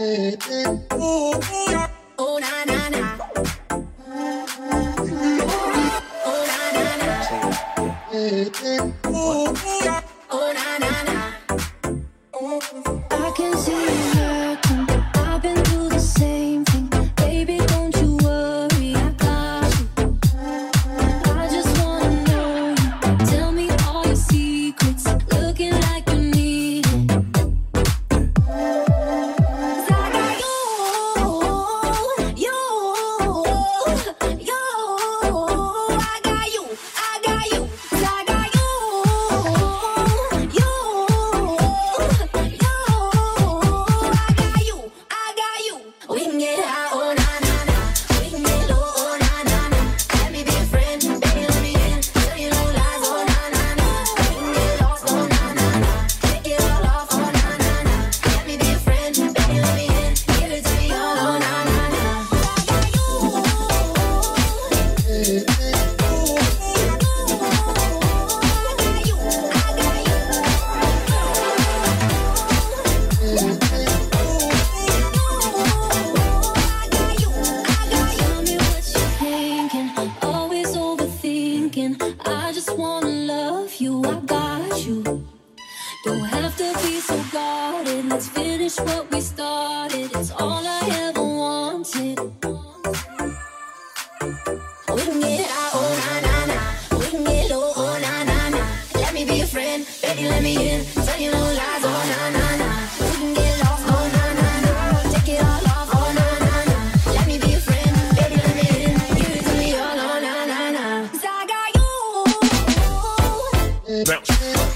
Oh na na na. Oh na na na. Oh na na na. I can see you hurting. I've been through the same thing. Baby, don't you worry, I got you. I just wanna know you. Tell me all your secrets. Looking like you need it. 'Cause I got you. I got you. 'Cause I got you. We can get high, oh na na na. We can get low, oh na na na. Let me be a friend, baby, let me in. Tell you no lies, oh na na na. We can get lost, oh na na na. Take it all off, oh na na na. Let me be a friend, baby, let me in. Give it to me all, oh na na na. I got you. Tell me what you're thinking, always overthinking. I just wanna love you, I got you. Don't have to be so guarded. Let's finish what we started. It's all I ever wanted. We can get high, oh na na na. We can get low, oh na na na. Let me be a friend, baby, let me in. Tell you no lies, oh na na na. We can get lost, oh na na na. Take it all off, oh na na na. Let me be a friend, baby, let me in. Give it to me all, oh na na na. 'Cause I got you. Bounce.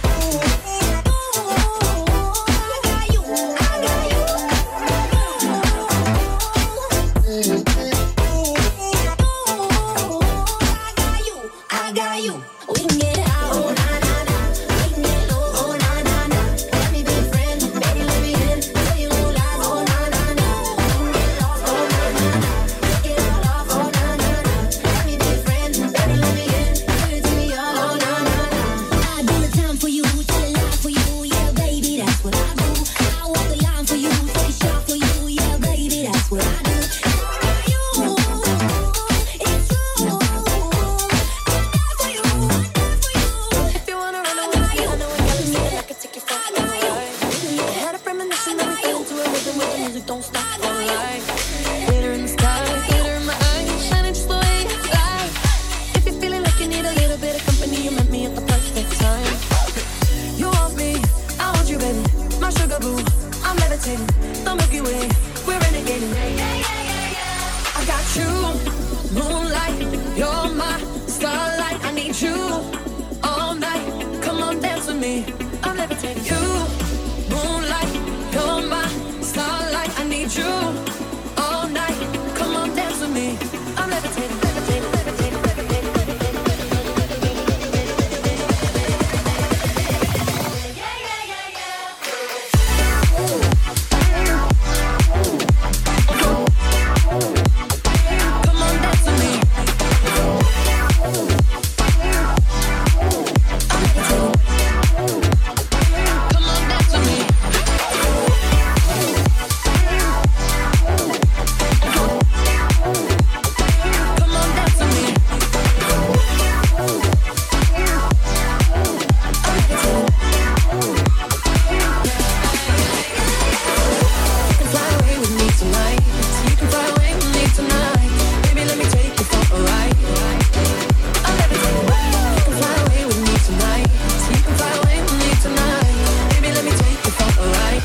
I got you. We can get high, oh na na na. We can get low, oh na na na. Let me be a friend, baby, let me in. Tell you no lies, oh na na na. We can get lost, oh na na na. Take it all off, oh na na na. Let me be a friend, baby, let me in. Give it to me all, oh na na na. I do the time for you, tell a lie for you, yeah, baby, that's what I do. I walk the line for you, take a shot for you, yeah, baby, that's what I do. It's true. If you wanna run away, I know I got you. I can take you for a ride. Had a premonition that we fell into a rhythm where the music don't stop for life. Glitter in the sky, glitter in my eyes, shining just the way you like. If you're feeling like you need a little bit of company, you met me at the perfect time. You want me, I want you, baby. My sugar boo, I'm levitating. The Milky Way, we're renegading. I got you, moonlight, you're my starlight. I need you all night. Come on, dance with me. I'm levitating. You, moonlight, you're my starlight. I need you all night. Come on, dance with me. I'm levitating, levitating, levitating, levitating, levitating. Come on, dance with me. Come on, dance with me. Come on, dance with me. You can fly away with me tonight. You can fly away with me tonight. Baby, let me take you for a ride. I'm levitating. You can fly away with me tonight. You can fly away with me tonight. Baby, let me take you for a ride.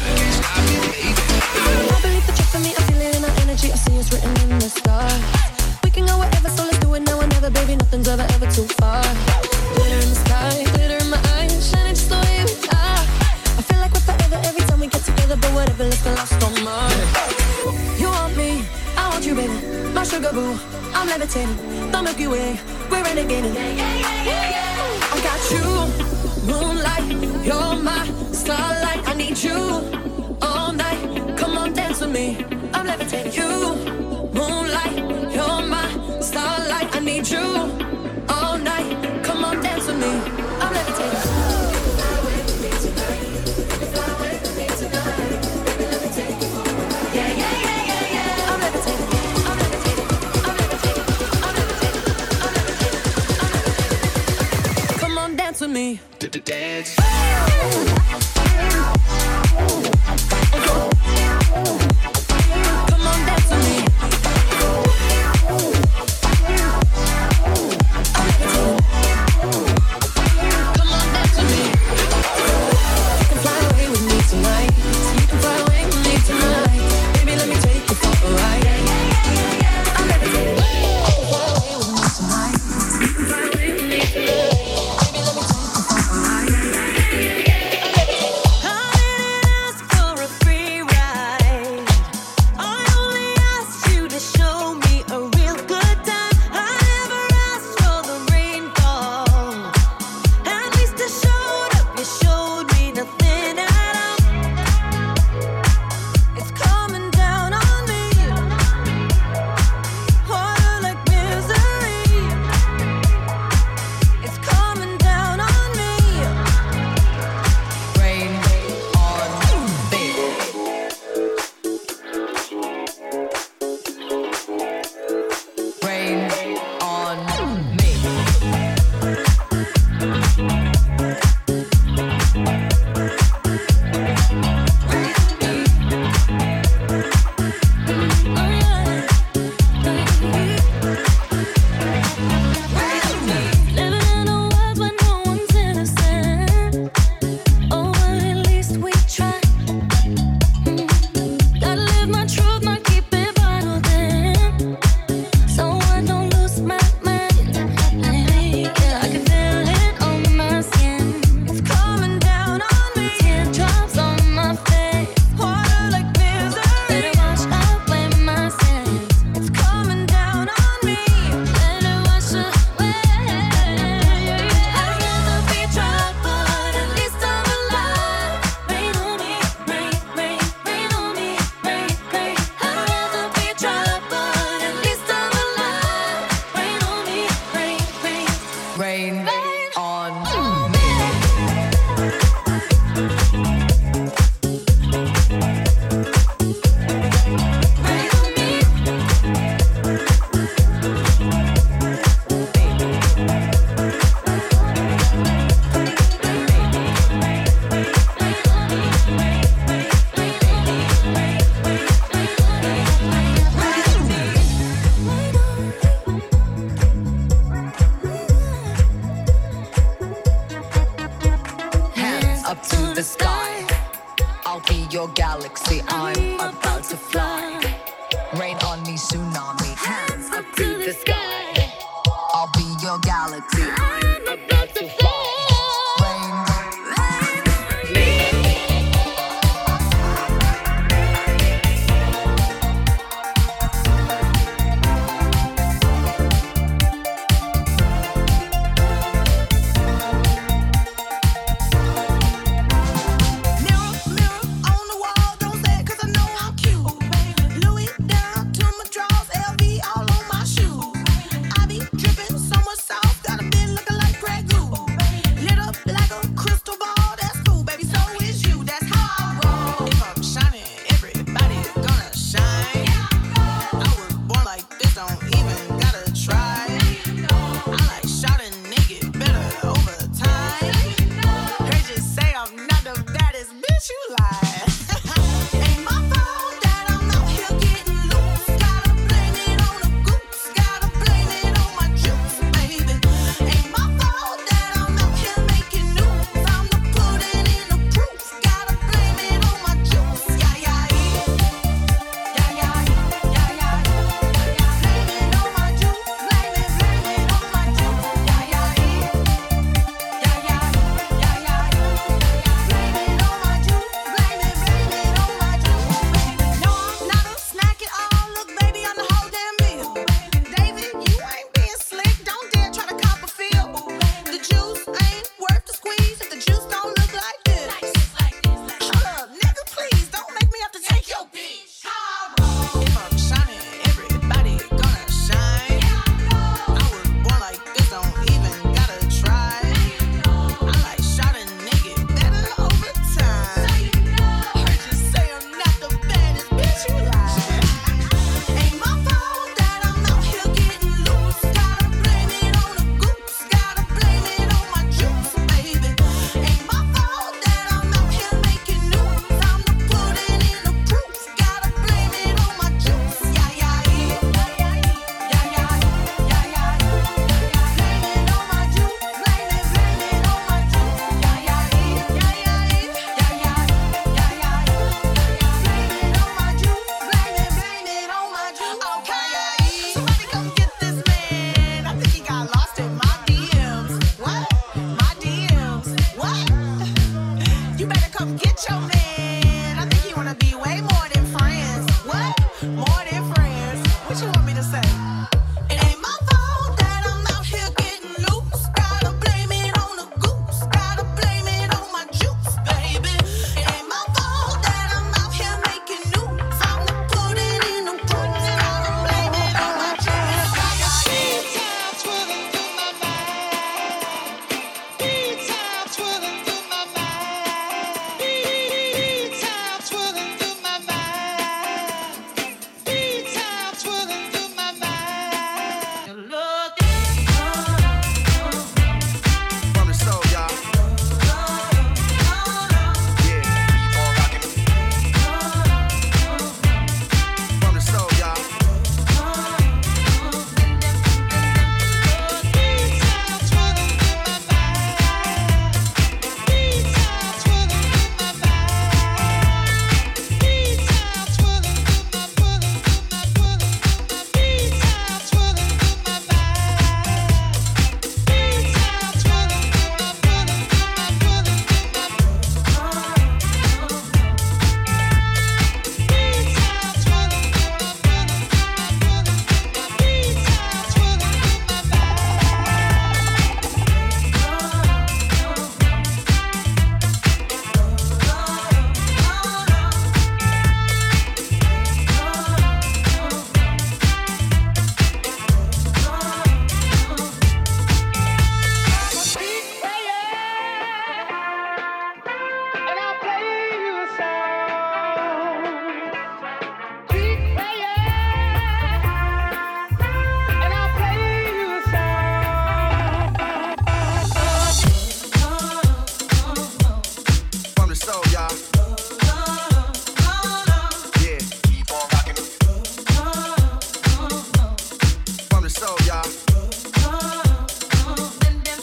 I believe that you're for me. I feel it in our energy. I see it's written in the stars. We can go wherever, so let's do it now or never, baby. Nothing's ever too far. Glitter in the sky, glitter in my eyes, shining just the way we are. I feel like we're forever every time we get together, but whatever, let's get lost on Mars. You want me, I want you, baby. My sugar boo, I'm levitating. The Milky Way, we're renegading. I got you, moonlight, you're my starlight. I need you all night. Come on, dance with me. I'm levitating. You, moonlight, you're my starlight. I need you all night. Come on, dance with me. I'm levitating. Fly away with me tonight. Fly away with me tonight. Baby, let me take you for a ride. Yeah, yeah. I'll be your galaxy. I'm about to fly. Rain on me, tsunami, hands up to the sky. I'll be your galaxy. I'm about to fly.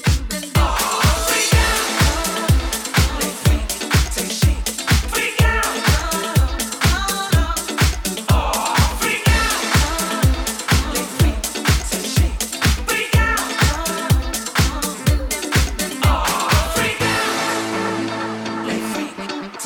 Freak out!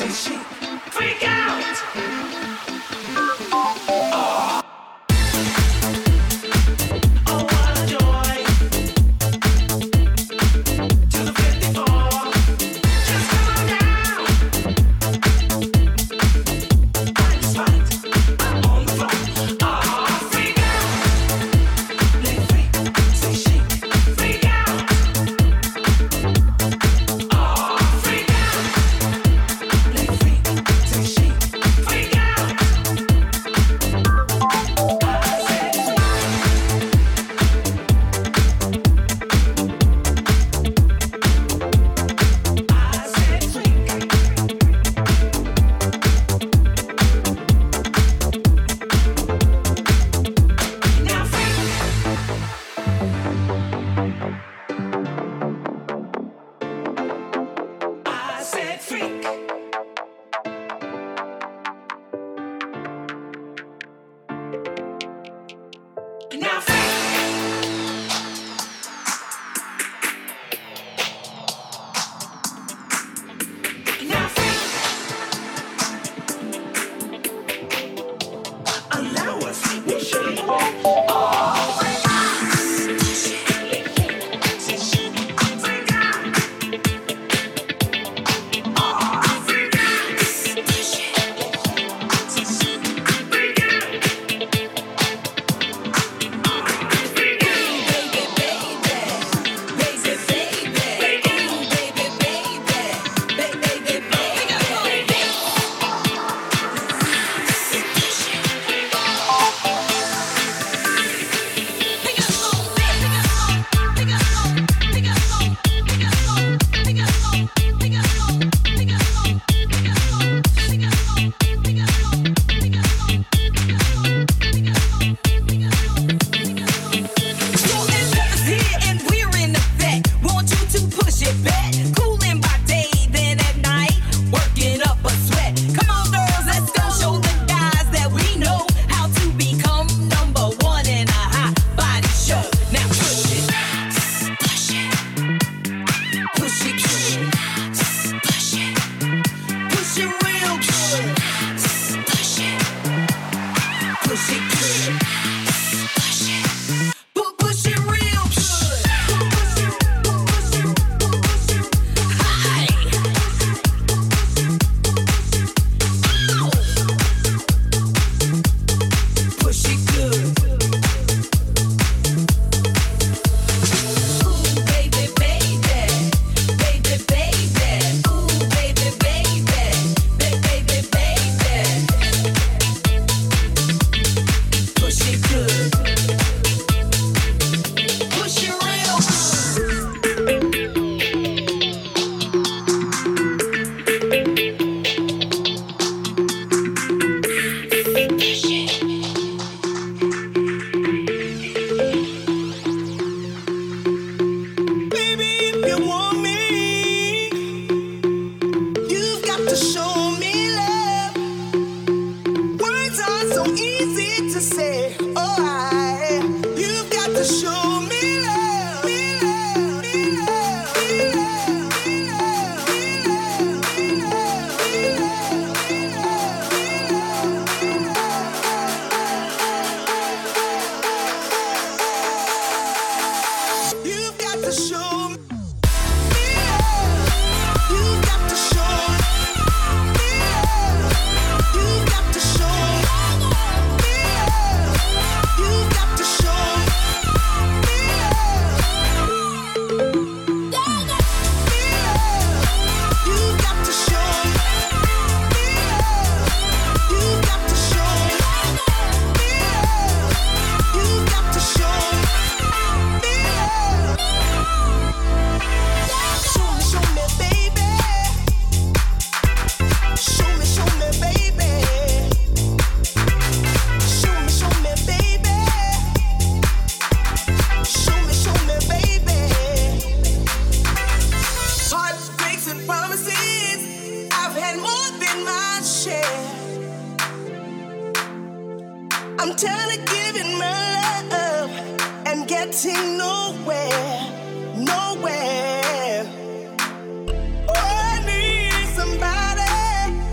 Oh, I need somebody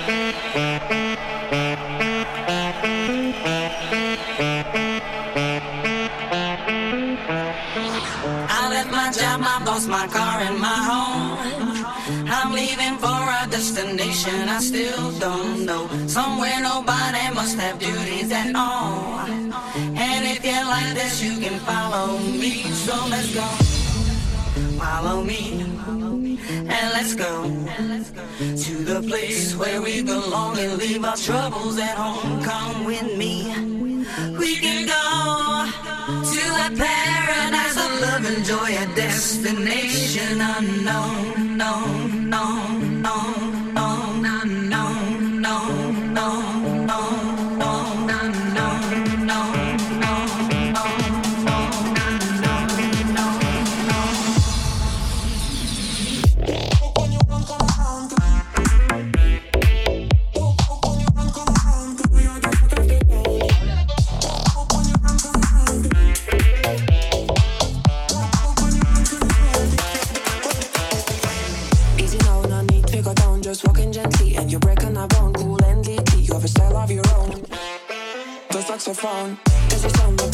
I left my job, my boss, my car, and my home. I'm leaving for a destination I still don't know. Somewhere nobody must have duties at all. And if you like this, you can follow me. So let's go. Follow me. And let's go to the place where we belong and leave our troubles at home. Come with me. We can go to a paradise of love and joy, a destination unknown, known, known, known, known, unknown, known, known, known, known, unknown, known, known, known, unknown, known, known. Just walking gently and you reckon I won't cool and deeply. You have a style of your own. The saxophone is a sound of